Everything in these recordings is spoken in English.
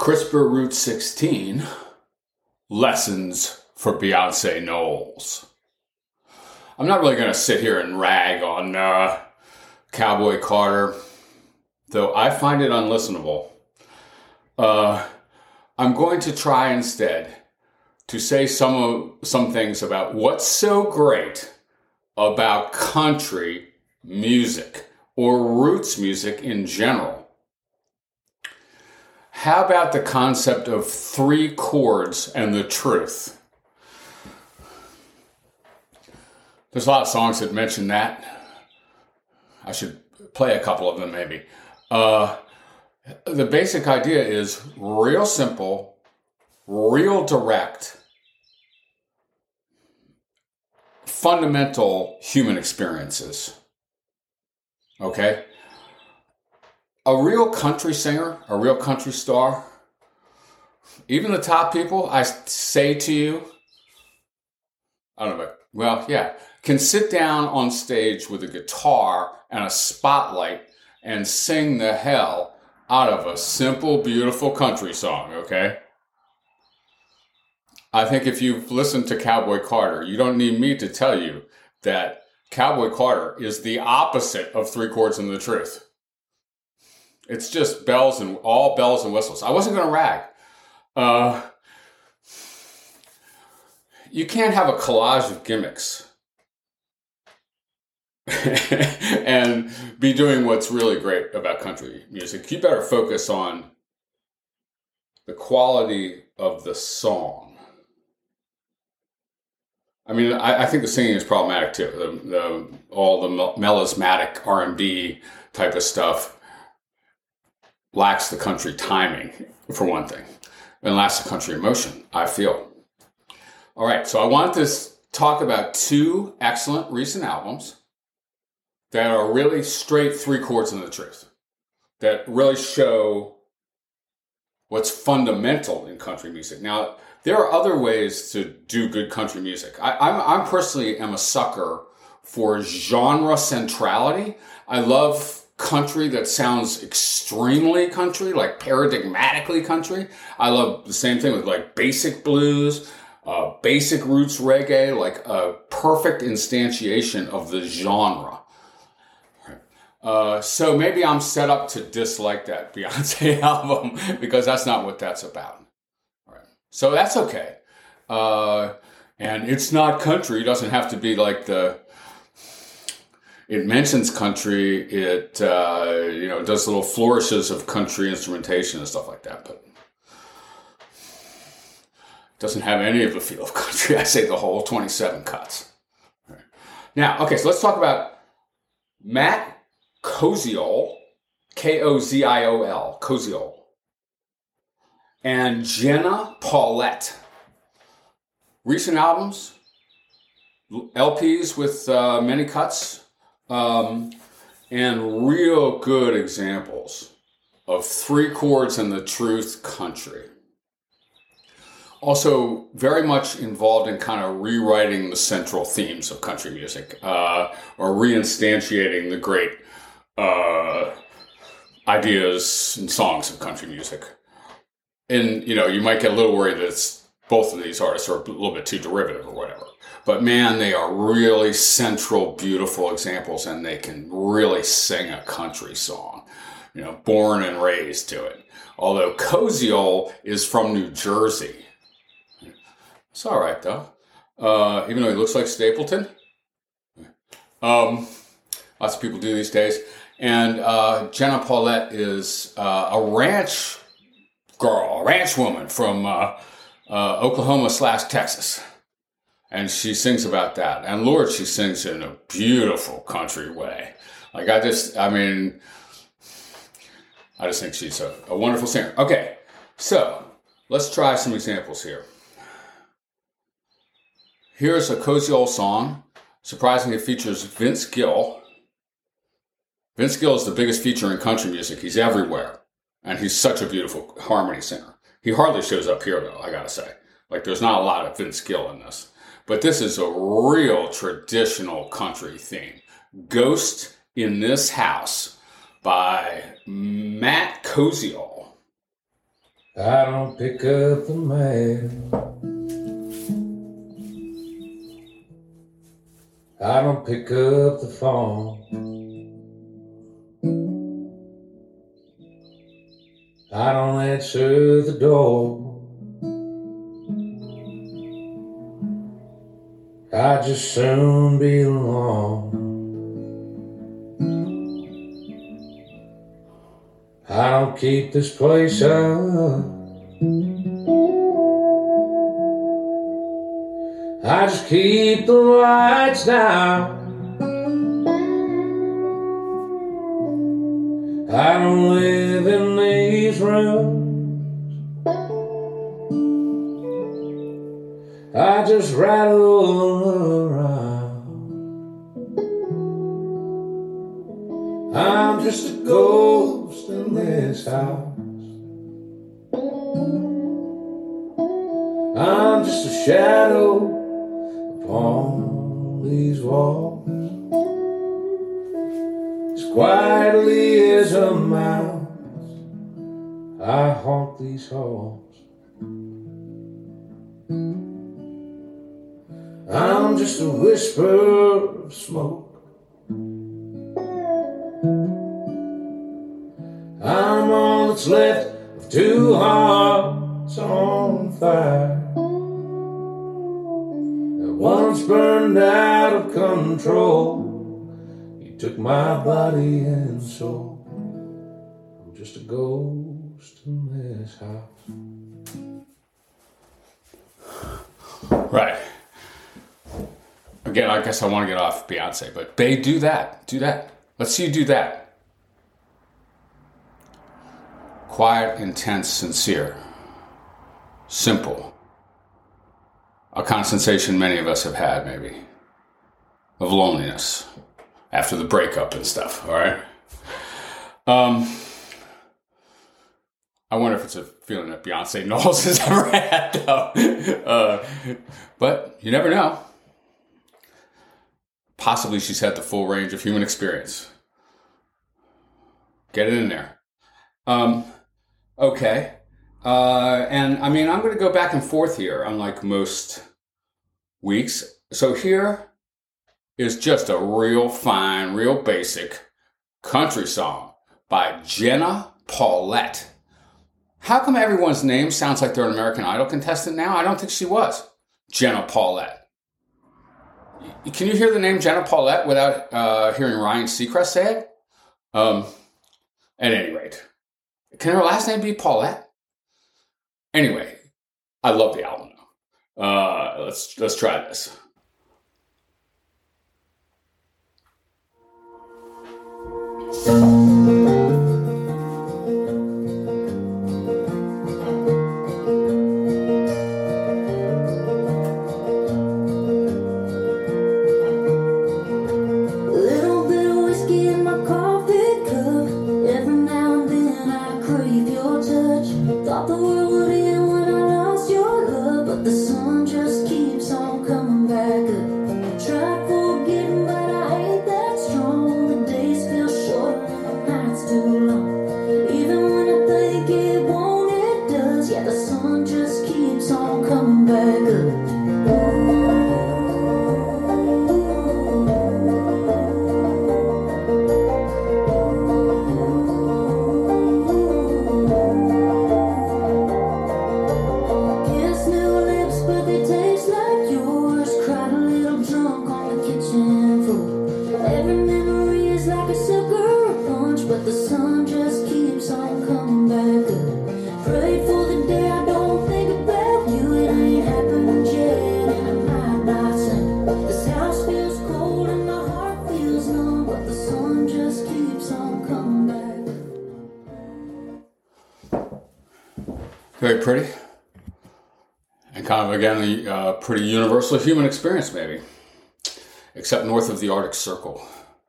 CRISPR Route 16, lessons for Beyonce Knowles. I'm not really going to sit here and rag on Cowboy Carter, though I find it unlistenable. I'm going to try instead to say some things about what's so great about country music or roots music in general. How about the concept of 3 chords and the truth? There's a lot of songs that mention that. I should play a couple of them maybe. The basic idea is real simple, real direct, fundamental human experiences. Okay? A real country singer, a real country star, even the top people, I say to you, I don't know, can sit down on stage with a guitar and a spotlight and sing the hell out of a simple, beautiful country song, okay? I think if you've listened to Cowboy Carter, you don't need me to tell you that Cowboy Carter is the opposite of 3 chords and the truth. It's just all bells and whistles. I wasn't going to rag. You can't have a collage of gimmicks and be doing what's really great about country music. You better focus on the quality of the song. I mean, I think the singing is problematic too. All the melismatic R&B type of stuff lacks the country timing, for one thing, and lacks the country emotion, I feel. All right, so I want to talk about 2 excellent recent albums that are really straight 3 chords and the truth, that really show what's fundamental in country music. Now, there are other ways to do good country music. I personally am a sucker for genre centrality. I love country that sounds extremely country, like paradigmatically country. I love the same thing with like basic blues, basic roots reggae, like a perfect instantiation of the genre. So maybe I'm set up to dislike that Beyonce album because that's not what that's about. All right. So that's okay. And it's not country. It doesn't have to be like it mentions country. It, does little flourishes of country instrumentation and stuff like that, but it doesn't have any of the feel of country. I say the whole 27 cuts. All right. Now, okay, so let's talk about Matt Koziol, Koziol, Koziol, and Jenna Paulette. Recent albums, LPs with many cuts, and real good examples of 3 chords and the truth country. Also very much involved in kind of rewriting the central themes of country music, or reinstantiating the great ideas and songs of country music. And, you might get a little worried that both of these artists are a little bit too derivative or whatever. But man, they are really central, beautiful examples, and they can really sing a country song, born and raised to it. Although Koziol is from New Jersey. It's all right, though. Even though he looks like Stapleton. Lots of people do these days. And Jenna Paulette is a ranch girl, a ranch woman from Oklahoma/Texas. And she sings about that. And Lord, she sings in a beautiful country way. Like, I just think she's a wonderful singer. Okay, so let's try some examples here. Here's a Koziol song. Surprisingly, it features Vince Gill. Vince Gill is the biggest feature in country music. He's everywhere. And he's such a beautiful harmony singer. He hardly shows up here, though, I gotta say. Like, there's not a lot of Vince Gill in this. But this is a real traditional country theme. Ghost in This House by Matt Koziol. I don't pick up the mail. I don't pick up the phone. I don't answer the door. I'd just soon be alone. I don't keep this place up. I just keep the lights down. I don't live in these rooms. I just rattle around. I'm just a ghost in this house. I'm just a shadow upon these walls. As quietly as a mouse, I haunt these halls. I'm just a whisper of smoke. I'm all that's left of two hearts on fire. Once burned out of control, you took my body and soul. I'm just a ghost in this house. Right. Again, I guess I want to get off Beyonce, but babe, do that. Do that. Let's see you do that. Quiet, intense, sincere. Simple. A concentration many of us have had, maybe, of loneliness after the breakup and stuff, all right? I wonder if it's a feeling that Beyonce Knowles has ever had, though. But you never know. Possibly she's had the full range of human experience. Get it in there. Okay. And I mean, I'm going to go back and forth here, unlike most weeks. So here is just a real fine, real basic country song by Jenna Paulette. How come everyone's name sounds like they're an American Idol contestant now? I don't think she was. Jenna Paulette. Can you hear the name Jenna Paulette without hearing Ryan Seacrest say it? At any rate, can her last name be Paulette? Anyway, I love the album now. Let's try this. Very pretty. And kind of, again, a pretty universal human experience, maybe. Except north of the Arctic Circle.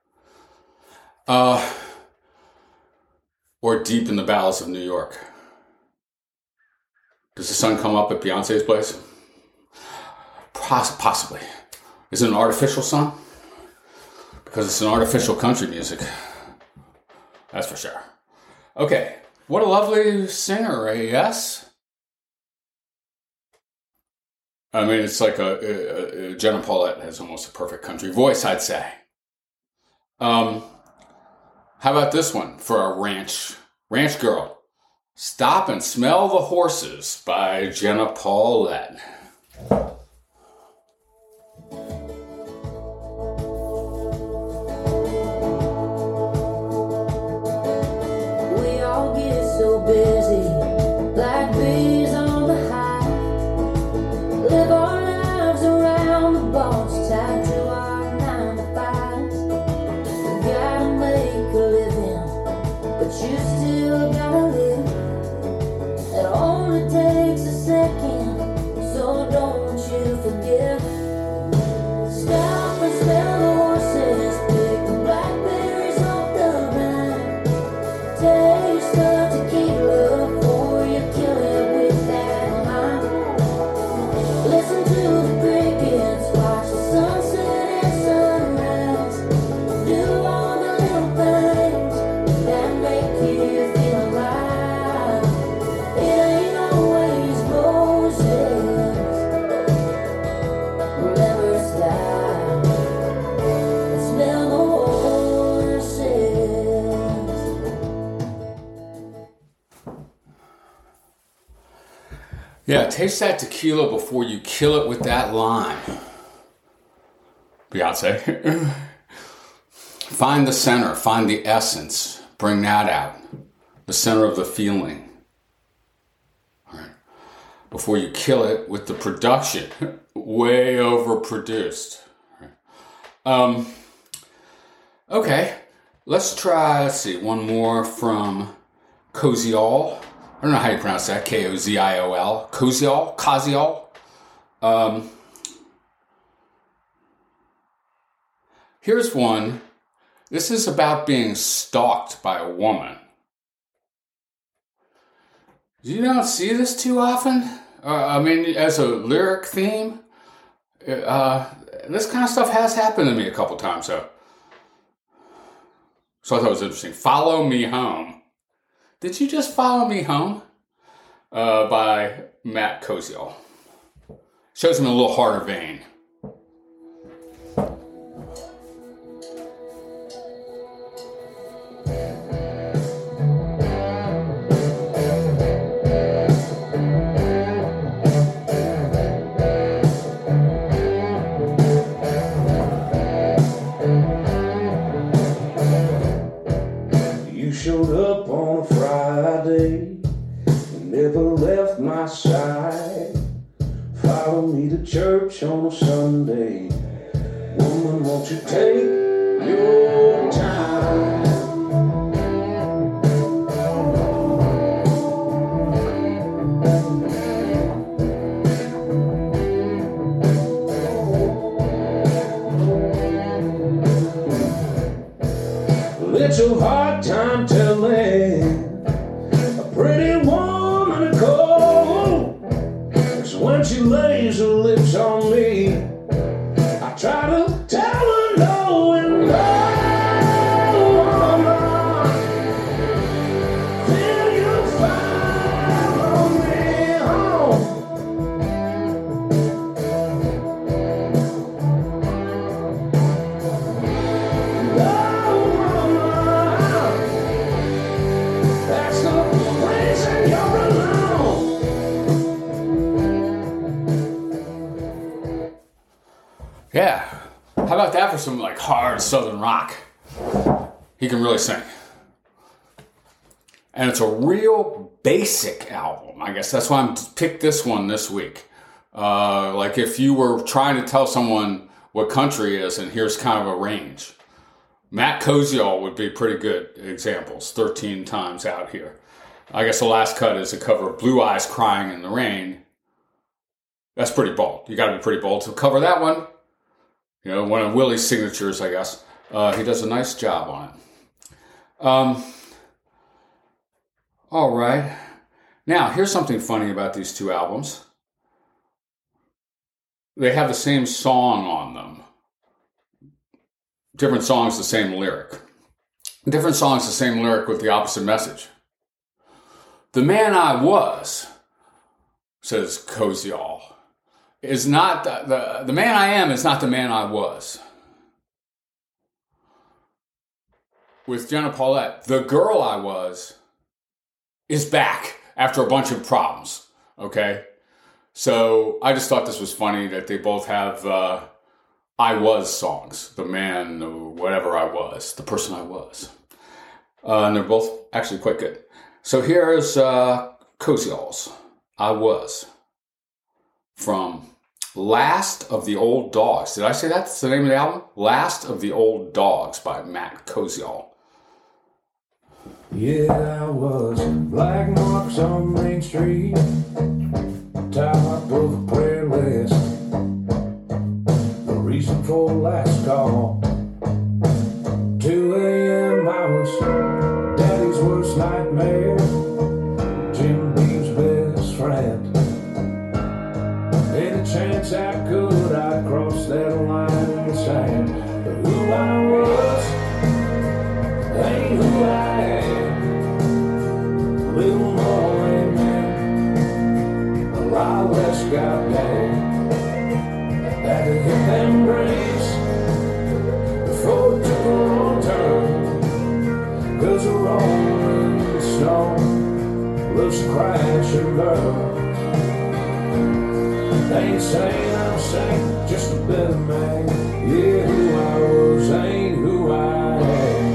Or deep in the bowels of New York. Does the sun come up at Beyonce's place? Possibly. Is it an artificial sun? Because it's an artificial country music. That's for sure. Okay. What a lovely singer, yes? I mean, it's like Jenna Paulette has almost a perfect country voice, I'd say. How about this one for a ranch girl? Stop and Smell the Horses by Jenna Paulette. We all get so busy, like bees on the hive. Live our lives around the boss, tied to our 9 to 5s. We gotta make a living, but you still gotta live. It only takes a second, so don't you forget. Stop and smell the horses, pick the blackberries off the vine. Taste the tequila before you kill it with that lime. Listen to the crickets, watch the sunset and sunrise. Do all the little things that make you feel alive. It ain't always roses. Remember, stop and smell the horses. Yeah, taste that tequila before you kill it with that lime. Beyonce. Find the center, find the essence, bring that out. The center of the feeling. All right. Before you kill it with the production. Way overproduced. All right. Okay, let's see, one more from Koziol. I don't know how you pronounce that, Koziol. Koziol. Here's one. This is about being stalked by a woman. You don't see this too often? I mean, as a lyric theme, this kind of stuff has happened to me a couple times, though. So I thought it was interesting. Follow Me Home. Did you just follow me home? By Matt Koziol. Shows him in a little harder vein. You showed up on a Friday, never left my side. Follow me to church on a Sunday. Woman, won't you take your time? Little hard time telling a pretty woman to go. 'Cause when she lays her lips on me, I try to tell her no and no, woman. Till you follow me home. Yeah. How about that for some like hard Southern rock? He can really sing. And it's a real basic album. I guess that's why I'm picked this one this week. Like if you were trying to tell someone what country is and here's kind of a range. Matt Koziol would be pretty good examples. 13 times out here. I guess the last cut is a cover of Blue Eyes Crying in the Rain. That's pretty bold. You got to be pretty bold to cover that one. You know, one of Willie's signatures, I guess. He does a nice job on it. All right. Now, here's something funny about these two albums. They have the same song on them. Different songs, the same lyric. Different songs, the same lyric with the opposite message. The man I was, says Koziol. is not the man I am is not the man I was. With Jenna Paulette, the girl I was is back after a bunch of problems. Okay? So I just thought this was funny that they both have I was songs. The man, whatever I was, the person I was. And they're both actually quite good. So here's Cozy All's I Was from Last of the Old Dogs. Did I say that's the name of the album? Last of the Old Dogs by Matt Koziol. Yeah, I was black marks on Main Street, top of a prayer list. The reason for last call, 2 a.m. I was daddy's worst nightmare, Jim Beam's best friend. Any chance I could, I'd cross that line in sand. But who I was ain't who I am. A little more in there, a lot less goddamn. Had to hit them brakes before it took a wrong turn. 'Cause the rolling stone loves to crash and burn. They ain't saying I'm saying just a better man. Yeah, who I was ain't who I am.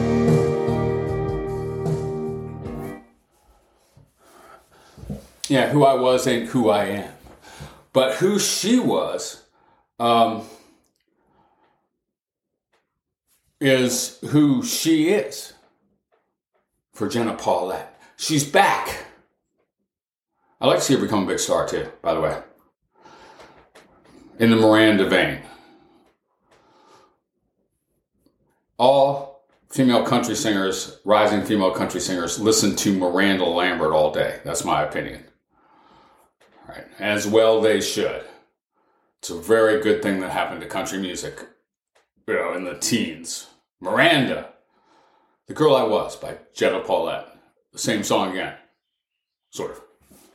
Yeah, who I was ain't who I am. But who she was is who she is for Jenna Paulette. She's back. I'd like to see her become a big star too, by the way. In the Miranda vein. All female country singers, rising female country singers, listen to Miranda Lambert all day. That's my opinion. All right. As well they should. It's a very good thing that happened to country music, in the teens. Miranda, The Girl I Was by Jenna Paulette. The same song again. Sort of.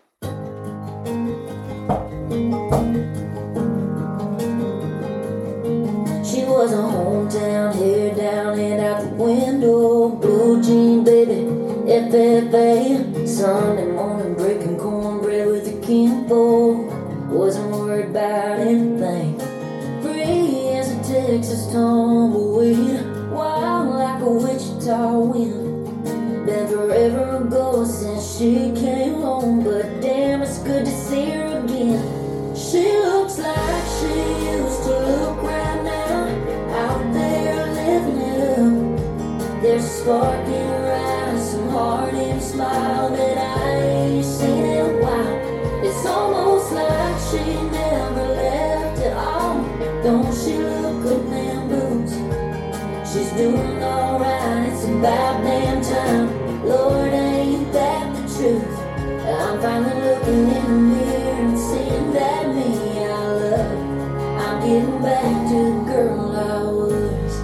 She was a hometown, hair down and out the window. Blue jean baby, FFA. Sunday morning breaking cornbread with a kinfolk. Wasn't worried about anything. Free as a Texas tumbleweed. Wild like a Wichita wind. Been forever ago since she came home. But damn, it's good to see her again. She looks like she used to look right now. Out there living it up. There's a spark in her eyes, some heart in her smile that I ain't seen in a while. It's almost like she never left at all. Don't she look good in them boots? She's doing alright, it's about damn time. Lord, ain't that the truth? I'm finally looking in the mirror and seeing that me I love. I'm getting back to the girl I was.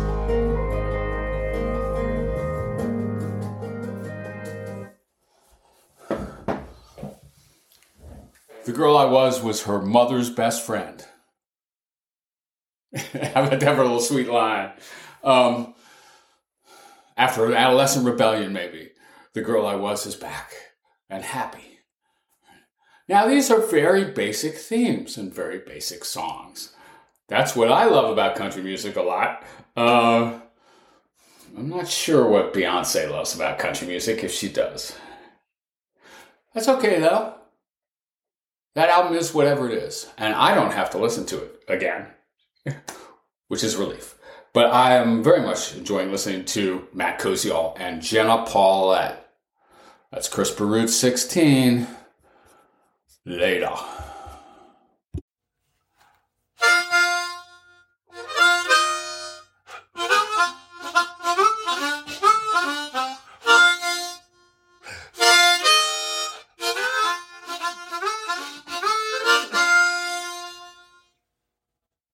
The Girl I Was her mother's best friend. How about that for a little sweet line? After an adolescent rebellion, maybe, the girl I was is back and happy. Now, these are very basic themes and very basic songs. That's what I love about country music a lot. I'm not sure what Beyonce loves about country music, if she does. That's okay, though. That album is whatever it is, and I don't have to listen to it again, which is a relief. But I am very much enjoying listening to Matt Koziol and Jenna Paulette. That's Chris Baruch 16. Later.